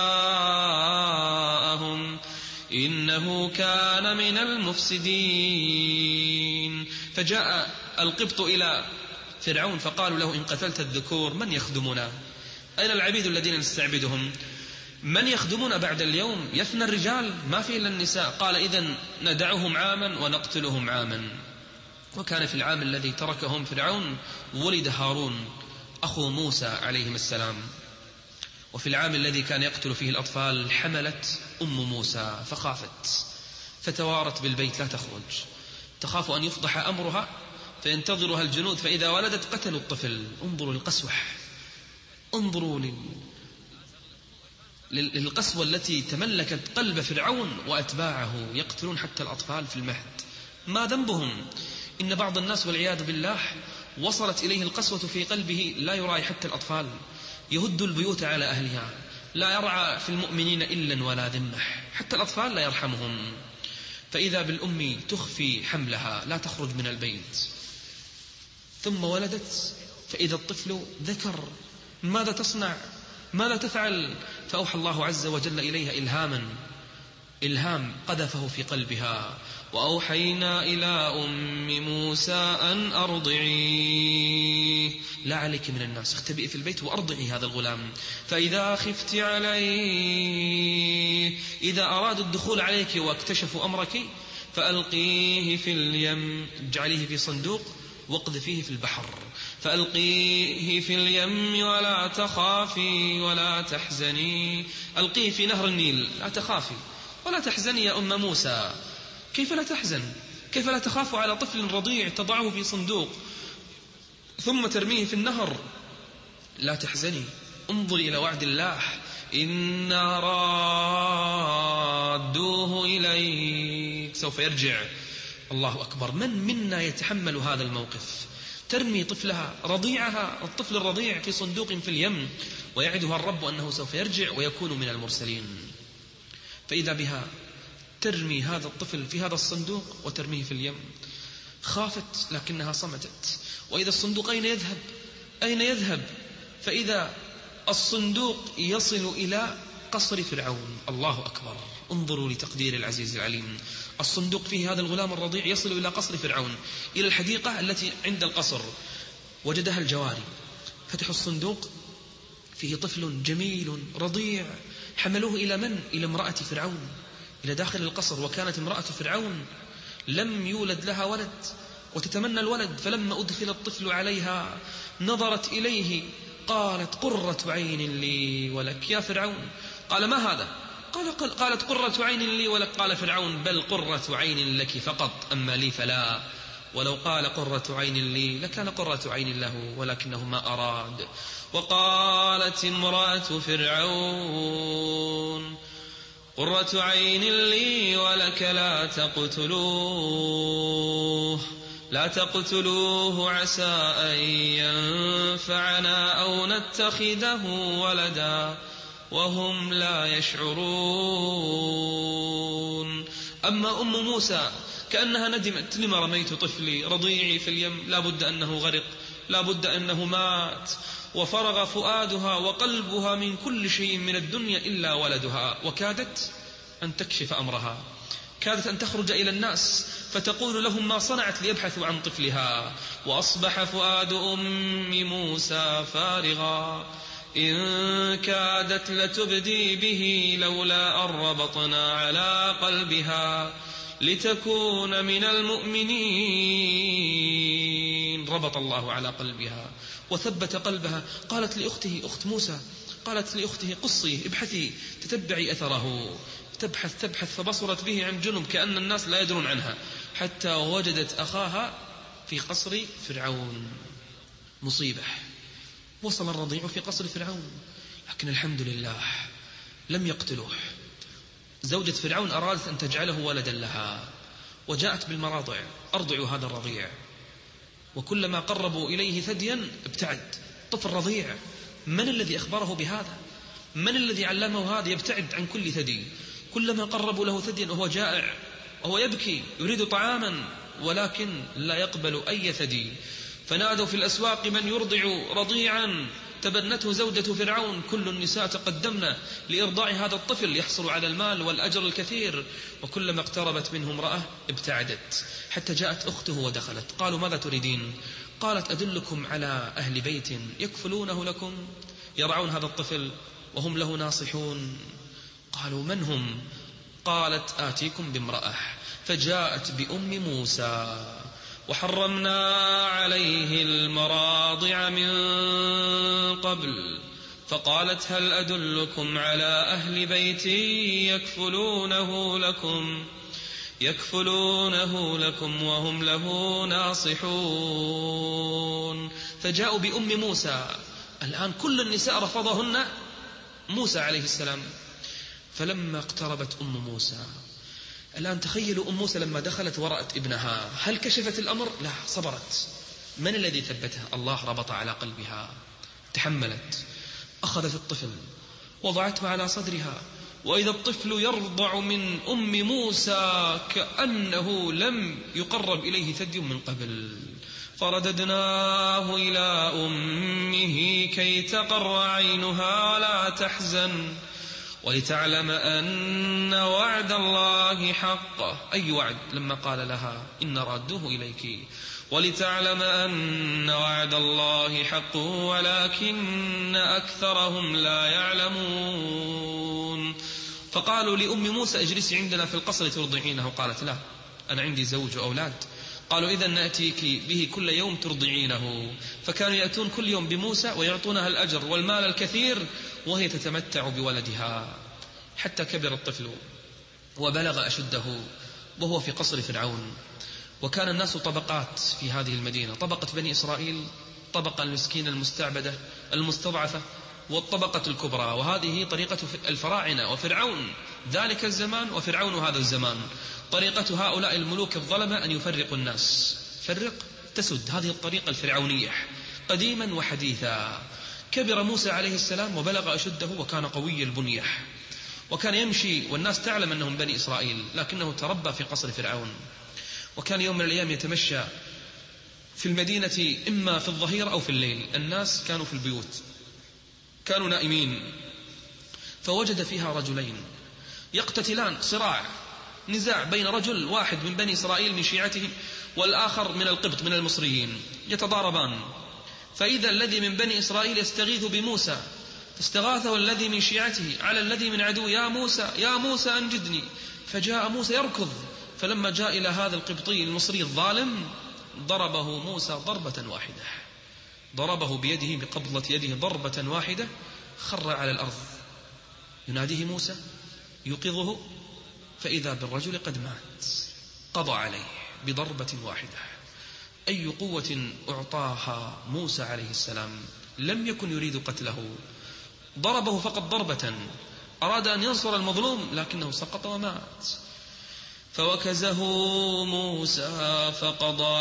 نساءهم إنه كان من المفسدين. فجاء القبط إلى فرعون فقالوا له: إن قتلت الذكور من يخدمنا؟ أين العبيد الذين نستعبدهم؟ من يخدمنا بعد اليوم؟ يفنى الرجال ما في إلا النساء. قال: إذن ندعهم عاما ونقتلهم عاما. وكان في العام الذي تركهم فرعون ولد هارون أخو موسى عليهم السلام. وفي العام الذي كان يقتل فيه الأطفال حملت موسى فخافت فتوارت بالبيت لا تخرج، تخاف أن يفضح أمرها فينتظرها الجنود، فإذا ولدت قتلوا الطفل. انظروا للقسوة، انظروا للقسوة التي تملكت قلب فرعون وأتباعه، يقتلون حتى الأطفال في المهد. ما ذنبهم؟ إن بعض الناس والعياذ بالله وصلت إليه القسوة في قلبه لا يراعي حتى الأطفال، يهد البيوت على أهلها، لا يرعى في المؤمنين إلا ولا ذمة، حتى الأطفال لا يرحمهم. فإذا بالأم تخفي حملها لا تخرج من البيت، ثم ولدت فإذا الطفل ذكر، ماذا تصنع؟ ماذا تفعل؟ فأوحى الله عز وجل إليها إلهام قذفه في قلبها: وأوحينا إلى أم موسى أن أرضعيه، لا عليك من الناس، اختبئي في البيت وأرضعي هذا الغلام، فإذا خفت عليه، إذا أرادوا الدخول عليك واكتشفوا أمرك فألقيه في اليم، اجعليه في صندوق واقذفيه في البحر، فألقيه في اليم ولا تخافي ولا تحزني. ألقيه في نهر النيل، لا تخافي ولا تحزني يا أم موسى. كيف لا تحزن؟ كيف لا تخاف على طفل رضيع تضعه في صندوق ثم ترميه في النهر؟ لا تحزني، انظر إلى وعد الله: إنا رادوه إليك سوف يرجع. الله أكبر، من منا يتحمل هذا الموقف؟ ترمي طفلها رضيعها، الطفل الرضيع، في صندوق في اليم، ويعدها الرب أنه سوف يرجع ويكون من المرسلين، فإذا بها ترمي هذا الطفل في هذا الصندوق وترميه في اليم. خافت لكنها صمتت. وإذا الصندوق أين يذهب؟ فإذا الصندوق يصل إلى قصر فرعون. الله أكبر، انظروا لتقدير العزيز العليم. الصندوق فيه هذا الغلام الرضيع يصل إلى قصر فرعون، إلى الحديقة التي عند القصر. وجدها الجواري، فتحوا الصندوق، فيه طفل جميل رضيع. حملوه إلى من؟ إلى امرأة فرعون، إلى داخل القصر. وكانت امرأة فرعون لم يولد لها ولد وتتمنى الولد، فلما أدخل الطفل عليها نظرت إليه قالت: قرة عين لي ولك يا فرعون. قال: ما هذا؟ قالت: قرة عين لي ولك. قال فرعون: بل قرة عين لك فقط، أما لي فلا. ولو قال قرة عين لي لكان قرة عين له، ولكنه ما أراد. وقالت امرأة فرعون: قرة عين لي ولك لا تقتلوه عسى أن ينفعنا أو نتخذه ولدا وهم لا يشعرون. أما أم موسى كأنها ندمت: لما رميت طفلي رضيعي في اليم؟ لا بد أنه غرق، لا بد أنه مات. وفرغ فؤادها وقلبها من كل شيء من الدنيا إلا ولدها. وكادت أن تكشف أمرها، كادت أن تخرج إلى الناس فتقول لهم ما صنعت ليبحثوا عن طفلها. وأصبح فؤاد أم موسى فارغا، إن كادت لتبدي به لولا أن ربطنا على قلبها لتكون من المؤمنين. ربط الله على قلبها وثبت قلبها. قالت لأخته، أخت موسى، قالت لأخته: قصي، ابحثي، تتبعي أثره. تبحث فبصرت به عن جنب، كأن الناس لا يدرون عنها، حتى وجدت أخاها في قصر فرعون. مصيبة، وصل الرضيع في قصر فرعون، لكن الحمد لله لم يقتلوه. زوجة فرعون أرادت أن تجعله ولدا لها، وجاءت بالمراضع: أرضعوا هذا الرضيع. وكلما قربوا إليه ثديا ابتعد. طفل رضيع، من الذي أخبره بهذا؟ من الذي علمه هذا؟ يبتعد عن كل ثدي. كلما قربوا له ثديا وهو جائع وهو يبكي يريد طعاما، ولكن لا يقبل أي ثدي. فنادوا في الأسواق من يرضع رضيعا. تبنته زوجة فرعون: كل النساء تقدمنا لإرضاع هذا الطفل يحصل على المال والأجر الكثير. وكلما اقتربت منه امرأة ابتعدت، حتى جاءت أخته ودخلت. قالوا: ماذا تريدين؟ قالت: أدلكم على أهل بيت يكفلونه لكم، يرعون هذا الطفل وهم له ناصحون. قالوا: من هم؟ قالت: آتيكم بامرأة. فجاءت بأم موسى: وحرمنا عليه المراضع من قبل، فقالت: هل أدلكم على أهل بيت يكفلونه لكم وهم له ناصحون. فجاءوا بأم موسى. الآن كل النساء رفضهن موسى عليه السلام. فلما اقتربت أم موسى، الآن تخيلوا أم موسى لما دخلت ورأت ابنها، هل كشفت الأمر؟ لا، صبرت. من الذي ثبتها؟ الله ربط على قلبها. تحملت، أخذت الطفل وضعته على صدرها، وإذا الطفل يرضع من أم موسى كأنه لم يقرب إليه ثدي من قبل. فرددناه إلى أمه كي تقر عينها ولا تحزن ولتعلم أن وعد الله حق. أي وعد؟ لما قال لها: إن رادوه إليك. ولتعلم أن وعد الله حق ولكن أكثرهم لا يعلمون. فقالوا لأم موسى: اجلسي عندنا في القصر ترضعينه. قالت: لا، أنا عندي زوج وأولاد. قالوا: إذن نأتيك به كل يوم ترضعينه. فكانوا يأتون كل يوم بموسى ويعطونها الأجر والمال الكثير، وهي تتمتع بولدها. حتى كبر الطفل وبلغ أشده وهو في قصر فرعون. وكان الناس طبقات في هذه المدينة: طبقة بني إسرائيل، طبقة المسكينة المستعبدة المستضعفة، والطبقة الكبرى، وهذه طريقة الفراعنة وفرعون ذلك الزمان وفرعون هذا الزمان. طريقة هؤلاء الملوك الظلمة أن يفرقوا الناس، فرق تسد، هذه الطريقة الفرعونية قديما وحديثا. كبر موسى عليه السلام وبلغ أشده وكان قوي البنية، وكان يمشي والناس تعلم أنهم بني إسرائيل، لكنه تربى في قصر فرعون. وكان يوم من الأيام يتمشى في المدينة إما في الظهيرة أو في الليل، الناس كانوا في البيوت، كانوا نائمين، فوجد فيها رجلين يقتتلان، صراع نزاع بين رجل واحد من بني إسرائيل من شيعته والآخر من القبط من المصريين، يتضاربان. فإذا الذي من بني إسرائيل يستغيث بموسى، فاستغاثه الذي من شيعته على الذي من عدو، يا موسى يا موسى أنجدني. فجاء موسى يركض، فلما جاء إلى هذا القبطي المصري الظالم ضربه موسى ضربة واحدة، ضربه بيده بقبضة يده ضربة واحدة، خر على الأرض. يناديه موسى يوقظه، فإذا بالرجل قد مات، قضى عليه بضربة واحدة. أي قوة أعطاها موسى عليه السلام، لم يكن يريد قتله، ضربه فقط ضربة، أراد أن ينصر المظلوم لكنه سقط ومات. فوكزه موسى فقضى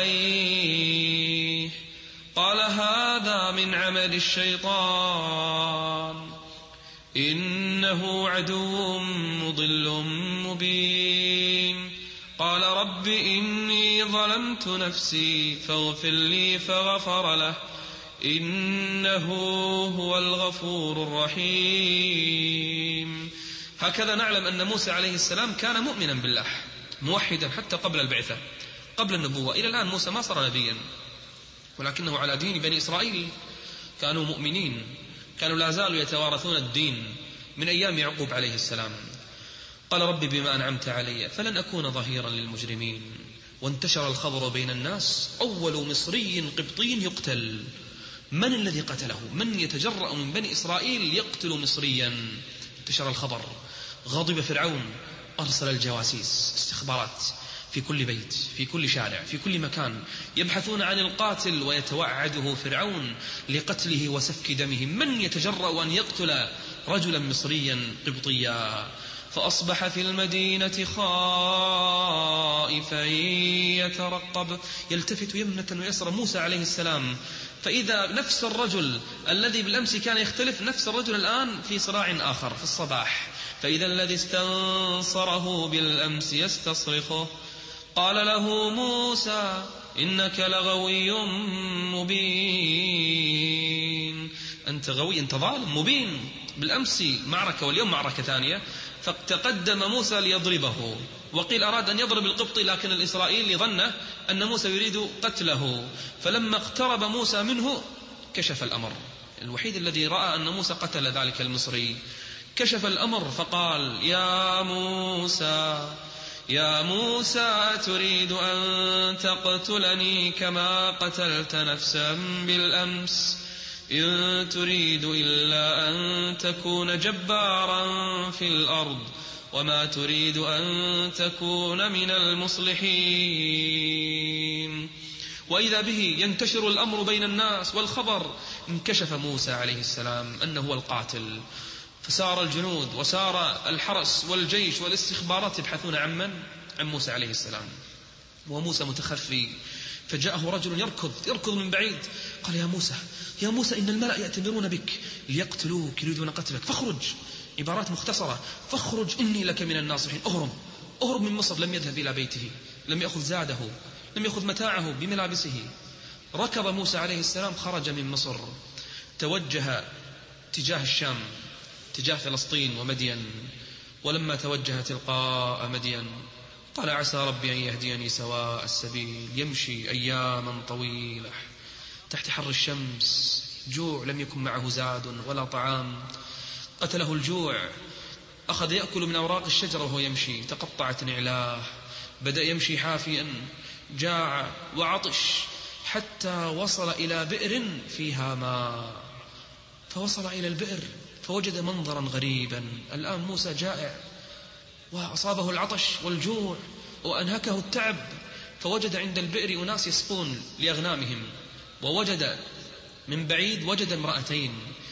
عليه، قال هذا من عمل الشيطان إنه عدو مضل مبين. قال رب إني ظلمت نفسي فاغفر لي، فغفر له إنه هو الغفور الرحيم. هكذا نعلم أن موسى عليه السلام كان مؤمنا بالله موحدا حتى قبل البعثة، قبل النبوة. إلى الآن موسى ما صار نبيا، ولكنه على دين بني إسرائيل كانوا مؤمنين، كانوا لا زالوا يتوارثون الدين من أيام يعقوب عليه السلام. قال رب بما أنعمت علي فلن أكون ظهيرا للمجرمين. وانتشر الخبر بين الناس، أول مصري قبطي يقتل. من الذي قتله؟ من يتجرأ من بني إسرائيل يقتل مصريا؟ انتشر الخبر، غضب فرعون، أرسل الجواسيس استخبارات في كل بيت، في كل شارع، في كل مكان، يبحثون عن القاتل، ويتوعده فرعون لقتله وسفك دمه. من يتجرأ أن يقتل رجلا مصريا قبطيا؟ فأصبح في المدينة خائفا يترقب، يلتفت يمنة ويسرى موسى عليه السلام، فإذا نفس الرجل الذي بالأمس كان يختلف، نفس الرجل الآن في صراع آخر في الصباح. فإذا الذي استنصره بالأمس يستصرخه، قال له موسى إنك لغوي مبين. أنت غوي، أنت ظالم مبين. بالأمس معركة واليوم معركة ثانية. فتقدم موسى ليضربه، وقيل أراد أن يضرب القبطي، لكن الإسرائيلي ظن أن موسى يريد قتله. فلما اقترب موسى منه كشف الأمر، الوحيد الذي رأى أن موسى قتل ذلك المصري، كشف الأمر فقال يا موسى يا موسى تريد أن تقتلني كما قتلت نفسا بالأمس؟ إن تريد إلا أن تكون جبارا في الأرض وما تريد أن تكون من المصلحين. وإذا به ينتشر الأمر بين الناس والخبر، انكشف موسى عليه السلام أنه هو القاتل. فسار الجنود وسار الحرس والجيش والاستخبارات يبحثون عن من؟ عن موسى عليه السلام، وموسى متخفي. فجاءه رجل يركض من بعيد، قال يا موسى إن الملأ يأتمرون بك ليقتلوك، يريدون قتلك، فاخرج. عبارات مختصرة، فاخرج إني لك من الناصحين. اهرب من مصر. لم يذهب إلى بيته، لم يأخذ زاده، لم يأخذ متاعه بملابسه. ركض موسى عليه السلام، خرج من مصر، توجه تجاه الشام، تجاه فلسطين ومدين. ولما توجه تلقاء مدين قال عسى ربي أن يهديني سواء السبيل. يمشي أياما طويلة تحت حر الشمس، جوع، لم يكن معه زاد ولا طعام، قتله الجوع. أخذ يأكل من أوراق الشجرة وهو يمشي، تقطعت نعلاه، بدأ يمشي حافيا، جاع وعطش، حتى وصل إلى بئر فيها ماء. فوصل إلى البئر فوجد منظرا غريبا. الآن موسى جائع وأصابه العطش والجوع وأنهكه التعب، فوجد عند البئر أناس يسقون لأغنامهم، ووجد من بعيد وجد امرأتين.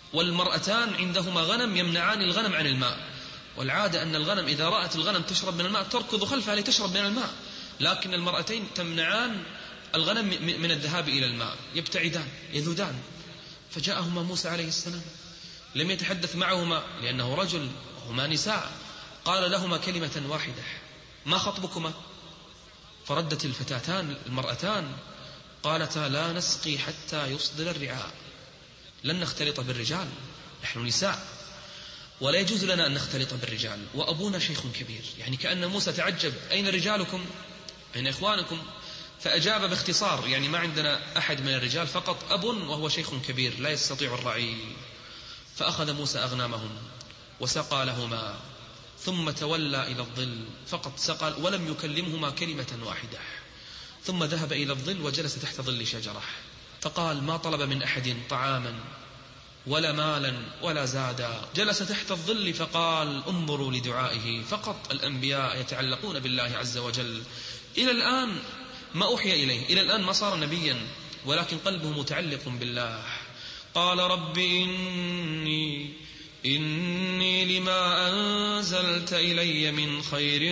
والمرأتان عندهما غنم يمنعان الغنم عن الماء، والعادة أن الغنم إذا رأت الغنم تشرب من الماء تركض خلفها لتشرب من الماء، لكن المرأتين تمنعان الغنم من الذهاب إلى الماء، يبتعدان يذودان. فجاءهما موسى عليه السلام، لم يتحدث معهما لأنه رجل وهما نساء، قال لهما كلمة واحدة: ما خطبكما؟ فردت الفتاتان المرأتان قالتا: لا نسقي حتى يصدر الرعاء، لن نختلط بالرجال، نحن نساء ولا يجوز لنا أن نختلط بالرجال، وأبونا شيخ كبير. يعني كأن موسى تعجب: أين رجالكم؟ أين إخوانكم؟ فأجاب باختصار: يعني ما عندنا أحد من الرجال، فقط أب وهو شيخ كبير لا يستطيع الرعي. فأخذ موسى أغنامهم وسقى لهما، ثم تولى إلى الظل، فقط سقى ولم يكلمهما كلمة واحدة، ثم ذهب إلى الظل وجلس تحت ظل شجرة، فقال: ما طلب من أحد طعاما ولا مالا ولا زادا، جلس تحت الظل فقال: انظروا لدعائه. فقط الأنبياء يتعلقون بالله عز وجل. إلى الآن ما أوحي إليه، إلى الآن ما صار نبيا، ولكن قلبه متعلق بالله. قال: رب إني لما أنزلت إلي من خير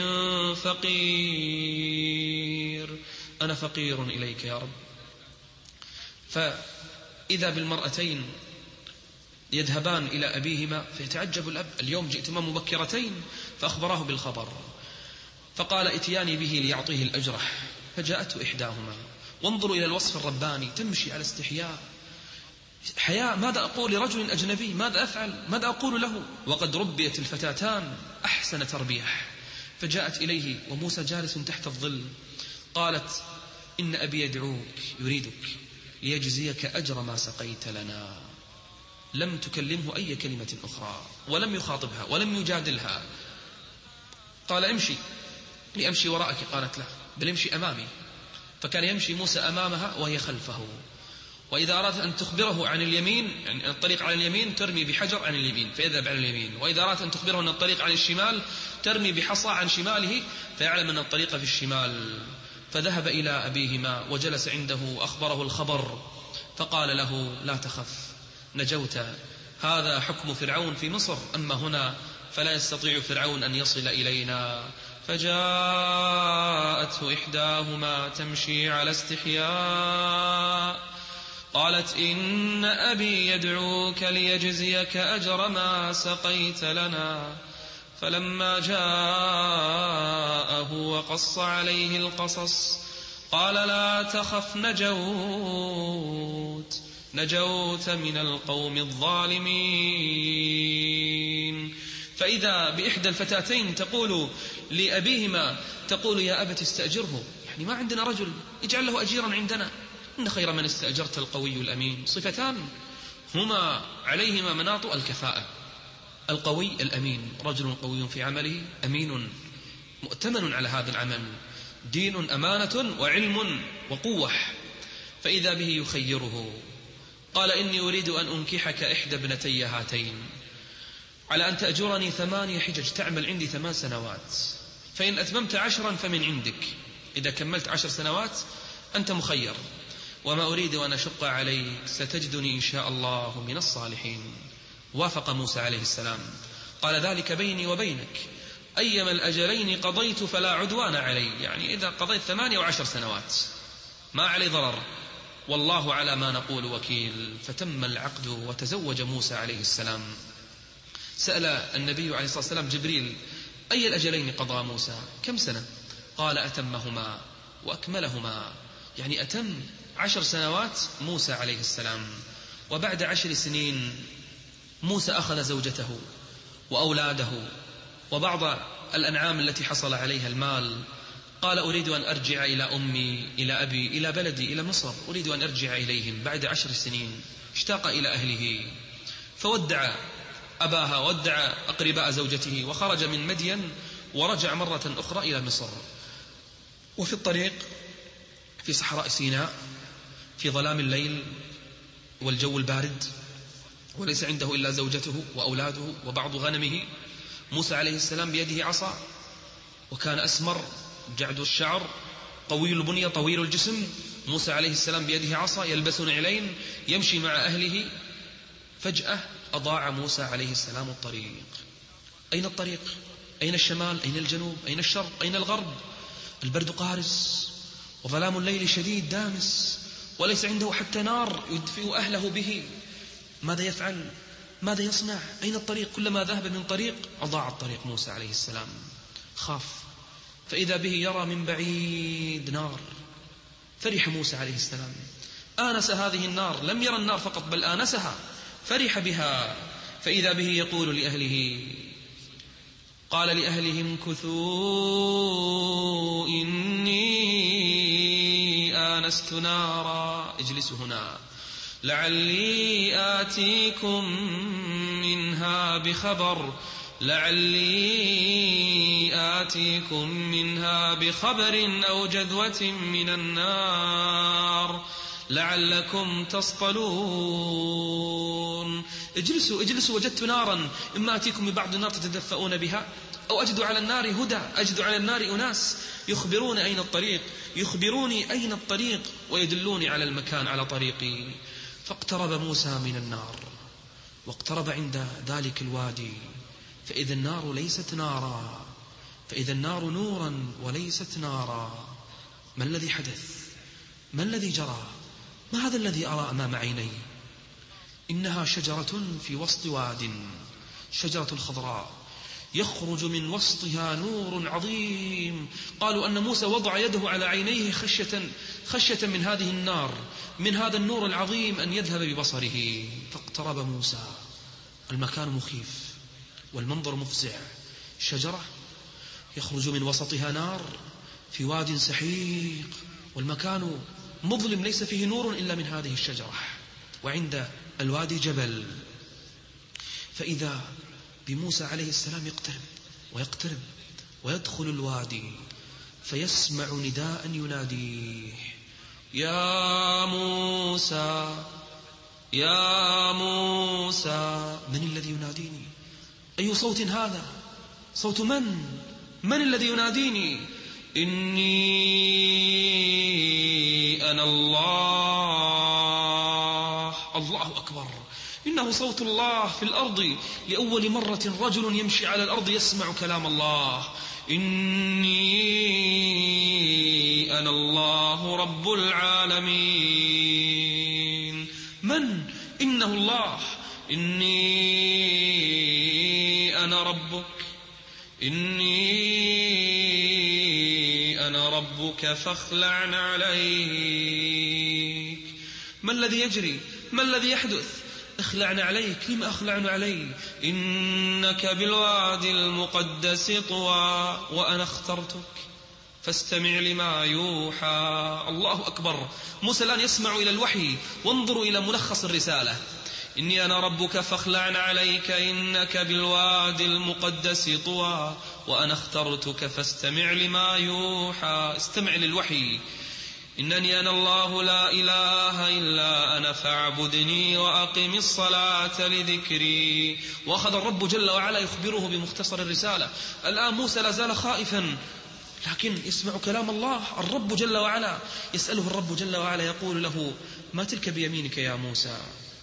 فقير، أنا فقير إليك يا رب. فإذا بالمرأتين يذهبان إلى أبيهما، فيتعجب الأب: اليوم جئتما مبكرتين، فأخبراه بالخبر، فقال: ائتياني به ليعطيه الأجرة. فجاءته إحداهما، وانظروا إلى الوصف الرباني، تمشي على استحياء، حياء. ماذا أقول لرجل أجنبي؟ ماذا أفعل؟ ماذا أقول له؟ وقد ربيت الفتاتان أحسن تربية. فجاءت إليه وموسى جالس تحت الظل، قالت: إن أبي يدعوك يريدك ليجزيك أجر ما سقيت لنا. لم تكلمه أي كلمة أخرى، ولم يخاطبها ولم يجادلها. قال: امشي لأمشي وراءك. قالت: لا، بل امشي أمامي. فكان يمشي موسى أمامها وهي خلفه. وإذا أردت أن تخبره عن اليمين، يعني الطريق على اليمين، ترمي بحجر عن اليمين فيذهب عن اليمين، وإذا أردت أن تخبره أن الطريق عن الشمال، ترمي بحصى عن شماله فيعلم أن الطريق في الشمال. فذهب إلى أبيهما وجلس عنده، أخبره الخبر، فقال له: لا تخف، نجوت، هذا حكم فرعون في مصر، أما هنا فلا يستطيع فرعون أن يصل إلينا. فجاءته إحداهما تمشي على استحياء، قالت: إن أبي يدعوك ليجزيك أجر ما سقيت لنا. فلما جاءه وقص عليه القصص قال: لا تخف، نجوت من القوم الظالمين. فإذا بإحدى الفتاتين تقول لأبيهما، تقول: يا أبت استأجره، يعني ما عندنا رجل، اجعل له أجيرا عندنا، إن خير من استأجرت القوي الأمين. صفتان هما عليهما مناط الكفاءة: القوي الأمين، رجل قوي في عمله، أمين مؤتمن على هذا العمل، دين أمانة وعلم وقوة. فإذا به يخيره، قال: إني أريد أن أنكحك إحدى ابنتي هاتين على أن تأجرني 8 حجج، تعمل عندي 8 سنوات، فإن أتممت 10 فمن عندك، إذا كملت 10 سنوات أنت مخير، وما أريد أن أشق عليك، ستجدني إن شاء الله من الصالحين. وافق موسى عليه السلام، قال: ذلك بيني وبينك، أيما الأجلين قضيت فلا عدوان علي، يعني إذا قضيت 8 و10 سنوات ما علي ضرر، والله على ما نقول وكيل. فتم العقد وتزوج موسى عليه السلام. سأل النبي عليه الصلاة والسلام جبريل: أي الأجلين قضى موسى؟ كم سنة؟ قال: أتمهما وأكملهما، يعني أتم 10 سنوات موسى عليه السلام. وبعد 10 سنين موسى أخذ زوجته وأولاده وبعض الأنعام التي حصل عليها المال، قال: أريد أن أرجع إلى أمي، إلى أبي، إلى بلدي، إلى مصر، أريد أن أرجع إليهم بعد 10 سنين. اشتاق إلى أهله، فودع أباها، ودع أقرباء زوجته، وخرج من مدين ورجع مرة أخرى إلى مصر. وفي الطريق في صحراء سيناء في ظلام الليل والجو البارد، وليس عنده إلا زوجته وأولاده وبعض غنمه، موسى عليه السلام بيده عصا، وكان أسمر جعد الشعر، قوي البنية، طويل الجسم. موسى عليه السلام بيده عصا، يلبس نعلين، يمشي مع أهله. فجأة أضاع موسى عليه السلام الطريق. أين الطريق؟ أين الشمال؟ أين الجنوب؟ أين الشرق؟ أين الغرب؟ البرد قارس وظلام الليل شديد دامس، وليس عنده حتى نار يدفئ أهله به. ماذا يفعل؟ ماذا يصنع؟ أين الطريق؟ كلما ذهب من طريق أضاع الطريق موسى عليه السلام. خاف، فإذا به يرى من بعيد نار. فرح موسى عليه السلام، آنس هذه النار، لم يرى النار فقط بل آنسها، فرح بها. فإذا به يقول لأهله، قال لأهلهم امكثوا إني آنست نارا، اجلسوا هنا لعلي آتيكم منها بخبر أو جذوة من النار لعلكم تصطلون. اجلسوا وجدت نارا، إما أتيكم ببعض النار تتدفؤون بها، أو أجد على النار هدى، أجد على النار أناس يخبروني أين الطريق ويدلوني على المكان على طريقي. فاقترب موسى من النار واقترب عند ذلك الوادي، فإذا النار ليست نارا، فإذا النار نورا وليست نارا. ما الذي حدث؟ ما الذي جرى؟ ما هذا الذي أرى أمام عيني؟ إنها شجرة في وسط واد، شجرة خضراء يخرج من وسطها نور عظيم. قالوا أن موسى وضع يده على عينيه خشية من هذه النار، من هذا النور العظيم أن يذهب ببصره. فاقترب موسى، المكان مخيف والمنظر مفزع، شجرة يخرج من وسطها نار في واد سحيق، والمكان مظلم ليس فيه نور إلا من هذه الشجرة، وعند الوادي جبل. فإذا بموسى عليه السلام يقترب ويدخل الوادي، فيسمع نداء يناديه: يا موسى يا موسى. من الذي يناديني؟ أي صوت هذا؟ صوت من الذي يناديني؟ إني أنا الله أكبر. إنه صوت الله في الأرض، لأول مرة رجل يمشي على الأرض يسمع كلام الله. إني أنا الله رب العالمين. من؟ إنه الله. إني أنا ربك، فاخلع عليك. ما الذي يجري؟ ما الذي يحدث؟ اخلعنا عليك. لما أخلعنا علي؟ إنك بالوادي المقدس طوى وأنا اخترتك فاستمع لما يوحى. الله أكبر. موسى الآن يسمع إلى الوحي، وانظروا إلى ملخص الرسالة: إني أنا ربك فاخلعنا عليك إنك بالوادي المقدس طوى وأنا اخترتك فاستمع لما يوحى. استمع للوحي. إنني أنا الله لا إله إلا أنا فاعبدني وأقم الصلاة لذكري. وأخذ الرب جل وعلا يخبره بمختصر الرسالة. الآن موسى لا زال خائفا، لكن يسمع كلام الله. الرب جل وعلا يسأله، الرب جل وعلا يقول له: ما تلك بيمينك يا موسى؟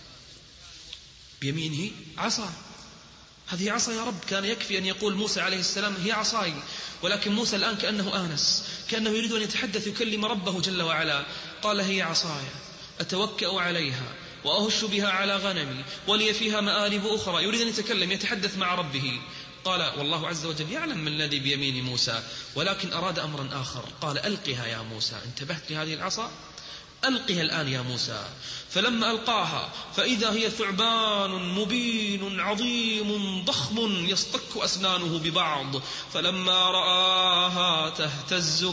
بيمينه عصا. هذه عصا يا رب. كان يكفي أن يقول موسى عليه السلام هي عصاي، ولكن موسى الآن كأنه آنس، كأنه يريد أن يتحدث يكلم ربه جل وعلا. قال: هي عصاي أتوكأ عليها وأهش بها على غنمي ولي فيها مآرب أخرى. يريد أن يتكلم، يتحدث مع ربه. قال: والله عز وجل يعلم ما الذي بيمين موسى، ولكن أراد أمرا آخر. قال: ألقها يا موسى. انتبهت لهذه العصا؟ ألقها الآن يا موسى. فلما ألقاها فإذا هي ثعبان مبين عظيم ضخم يصطك أسنانه ببعض. فلما رآها تهتز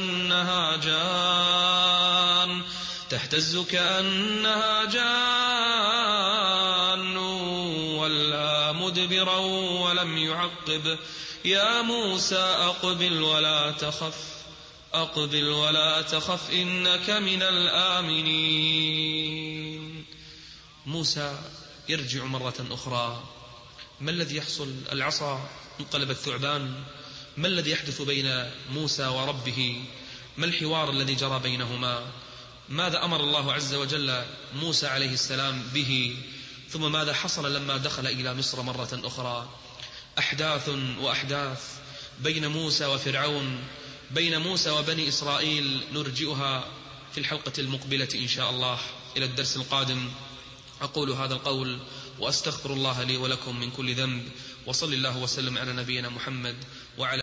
كأنها جان ولا مدبرا ولم يعقب. يا موسى أقبل ولا تخف إنك من الآمنين. موسى يرجع مرة أخرى. ما الذي يحصل؟ العصا انقلب الثعبان. ما الذي يحدث بين موسى وربه؟ ما الحوار الذي جرى بينهما؟ ماذا أمر الله عز وجل موسى عليه السلام به؟ ثم ماذا حصل لما دخل إلى مصر مرة أخرى؟ أحداث وأحداث بين موسى وفرعون، بين موسى وبني إسرائيل، نرجئها في الحلقة المقبلة إن شاء الله. إلى الدرس القادم. أقول هذا القول وأستغفر الله لي ولكم من كل ذنب، وصل الله وسلم على نبينا محمد وعلى